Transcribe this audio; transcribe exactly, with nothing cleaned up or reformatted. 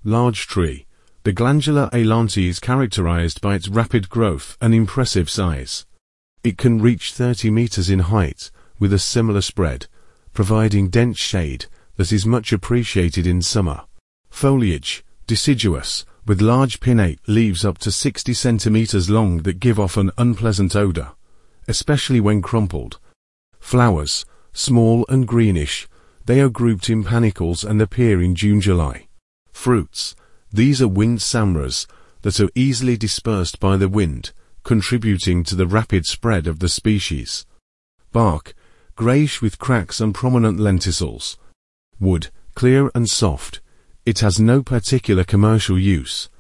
Large tree. The Glandula ailanti is characterized by its rapid growth and impressive size. It can reach thirty meters in height, with a similar spread, providing dense shade that is much appreciated in summer. Foliage. Deciduous, with large pinnate leaves up to sixty centimeters long that give off an unpleasant odor, especially when crumpled. Flowers. Small and greenish. They are grouped in panicles and appear in June-July. Fruits. These are wind samras that are easily dispersed by the wind, contributing to the rapid spread of the species. Bark. Grayish with cracks and prominent lenticels. Wood. Clear and soft. It has no particular commercial use.